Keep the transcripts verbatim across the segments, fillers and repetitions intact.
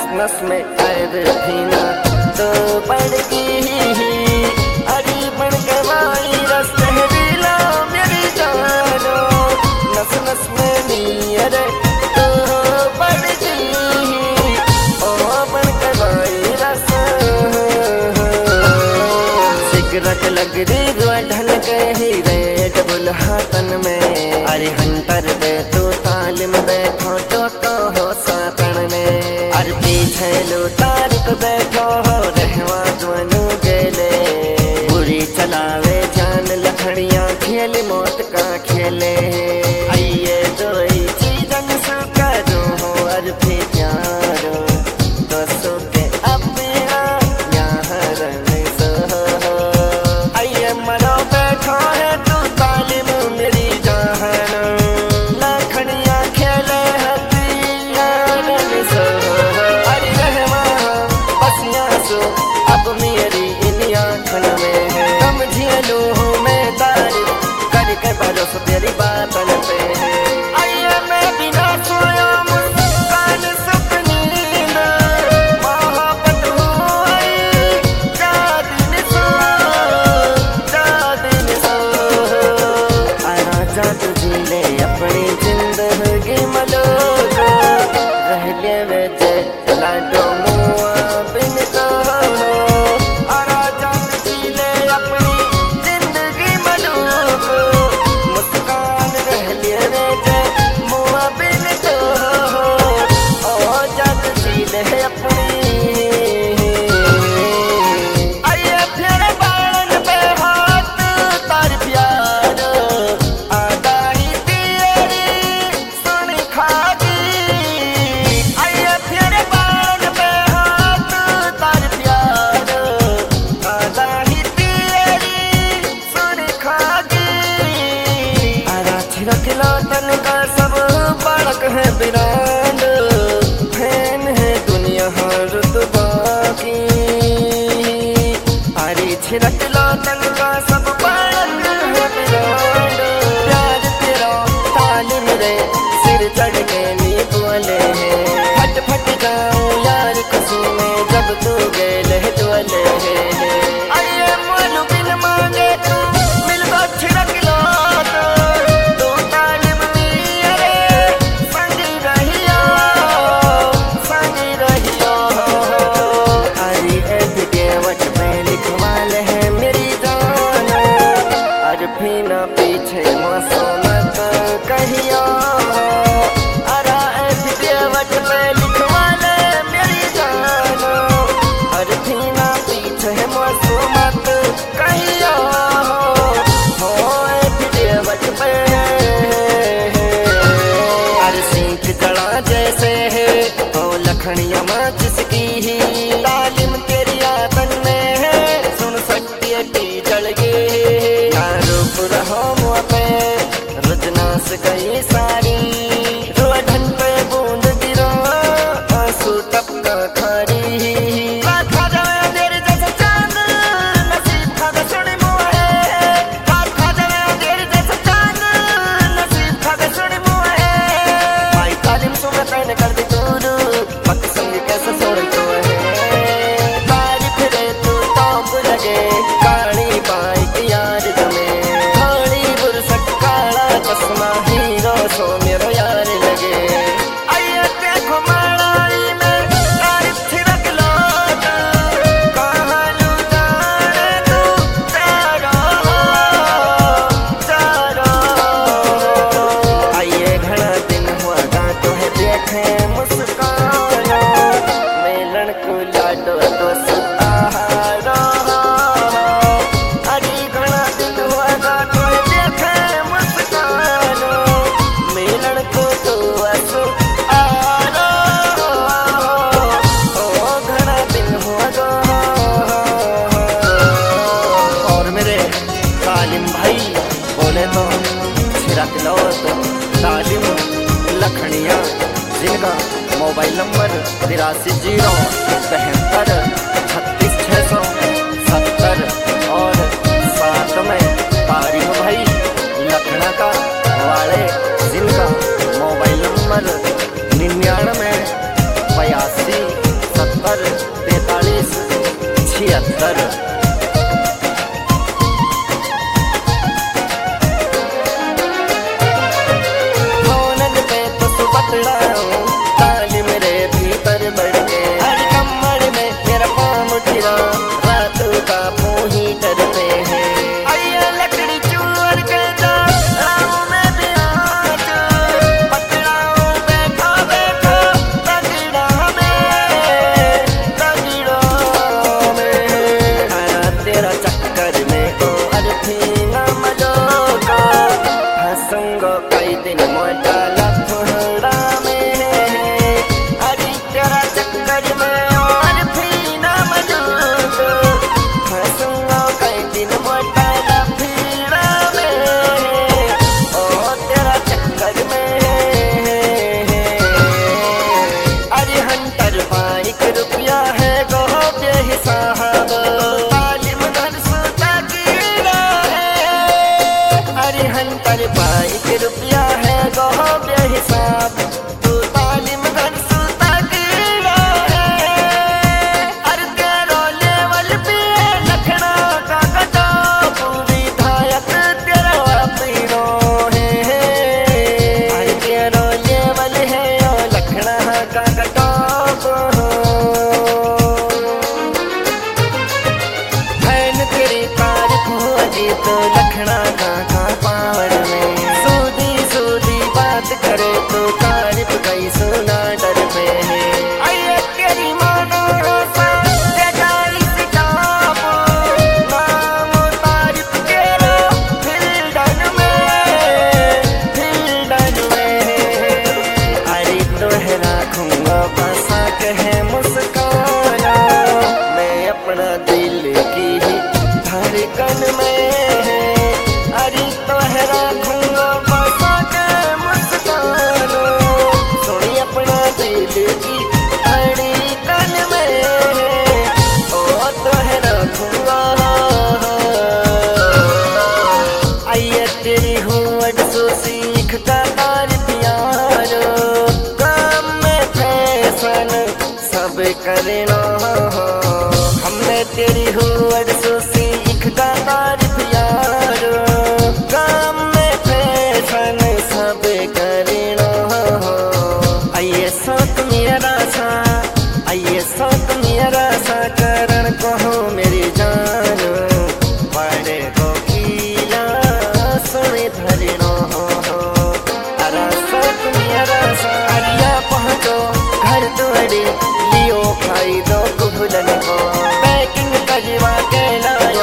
नस में पैर भीना तो पड़गी अरे बन गवाई रस तहरीला मेरी जानो नस नस में नीर तो पड़गी ओ बन गवाई रस सिगरेट लग रही ढल गई रेड बुल हाथन में अरे हंटर दे तू तालिम बैठो तो हो सातन में अरे पीछे लो तारिक बैठो हो रहवा जुनू गेले बुरी चलावे जान लखड़ियां खेल मौत का खेले आइए दोई चीजन सो करो हो अर भी प्यारो तो सो के अपना यहाँ रंग सो आइए मरो बैठो है तू तालिम मेरी जान लखड़ियां खेले अब मेरी इन आँखन में है समझिए लो मैं तारीफ करके भरोसा तेरी बातन पे है आइए मैं बिना सोया मुस्कान सपनी मोहब्बत हुई जा दिन सो जा दिन सो आना जा तुझी ले अपनी जिंदगी मलो रह ले वे लाडो मुआ बिन तो तन का सब बालक है बिरांड फैन है दुनिया हर रुतबा की अरे छिड़कला तन का सब बालक है बिरांड प्यार तेरा तालिम रे सिर चढ़ के नी बोले है फट फट जाऊं यार खुशी में जब तू गेले डोले है आइए मोनू बिन मांगे तू मिलवा छिड़कला ना पीछे मौसमत कहियो अरा देवट पे लिखवा ले मेरी जानो अरे भी ना पीछे मौसमत कहियो हो देवट पे अरे सिंख जड़ा जैसे है ओ लखनिया माँ जिसकी ही तालिम तेरी आतन में है सुन सकती टी जल गई रहो मुँह पे रुजनास गई सारी रोडन पे बूंद गिरो आंसू टपका खारी खा जाए तेरे जैसा चांद नसीब खा दे सुनी मुँह खा जाए तेरे जैसा चांद नसीब खा दे सुनी मुँह भाई तालिम सुन कहने कर दी दूर पक संग कैसे सोई तो है तारीफ रे तू टॉप लगे काली बाइक यार जमे हीरो सो मेरो यार लगे आइए देखो मलाई में तारीफ छिड़क लो कहाँ लू जाने तू चारो चारो आइए घना दिन हुआ गा तो है देखे मुस्कानो मेलन को लाडो तो सुतारो अरे घना दिन हुआ गा तो है देखे भाई बोले तो छिड़क लो तो तालिम लखड़ियाँ जिनका मोबाइल नंबर तिरासी जीरो बहत्तर छत्तीस छः सौ सत्तर और साथ में तारिफ भाई लखना का वाले जिनका मोबाइल नंबर निन्यानवे बयासी सत्तर तैतालीस छिहत्तर। फोनन पे तो सुबतड़ाऊं ताली मेरे भीतर बढ़ के, हर कमर में मेरा पाँव गिरा रातों का मोही डर पे है। आइए लकड़ी चूर के जा राहों में भी आज पकड़ाऊं बैठा बैठा तगड़ा में तगड़ा में। आया तेरा चक्कर में को अर्थी न मजोगा हंसूंगा कई दिन मोटा लफड़ा में। अरे तेरा चक्कर में और भी न मजोगा हंसूंगा कई दिन मोटा लफड़ा में। ओ तेरा चक्कर में अरे हंटर बाइक रुपया है गो बेहिसाब तालिम घर सुता गिरा है। अरे हंटर बाइक रुपया है गो बेहिसाब तू तालिम घर सुता गिरा है। अरे तेरा लेवल पे लखना का कटा पूरी धायक तेरा पीरो है। अरे तेरा लेवल है ओ लखना का कटा भैन तेरी तारीफ हो जी तो लखना का का पावर में। सूदी सूदी बात करे तो तारीफ कई सुना डर पे है। आइए तेरी मानो सा दे जाई सिताब नाम तारीफ तेरा फिल्डन में फिल्डन में। अरे तोहे राखूंगा बसा कहे मुस्काना मैं अपना दिल की ही धड़कन में। अरे तोहे राखूंगा बसा के मुस्काना सोनी अपना दिल की धड़कन में। ओ तोहे राखूंगा आइए तेरी होड़ सो सीख का तारीफ यारो काम में फैशन सब करना। हमने तेरी होड़ सो सीख का तारीफ यारो काम में फैशन सब करना। आइए साथ मेरा सा आइए साथ मेरा सा करण कहो मेरी जान बड़े को कीला सुने धरना। अरा साथ मेरा सा अरिया पहुँचो घर द्वारे लियो खाई दो कुभलन को पैकिंग करवा के ला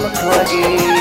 चमक लगी।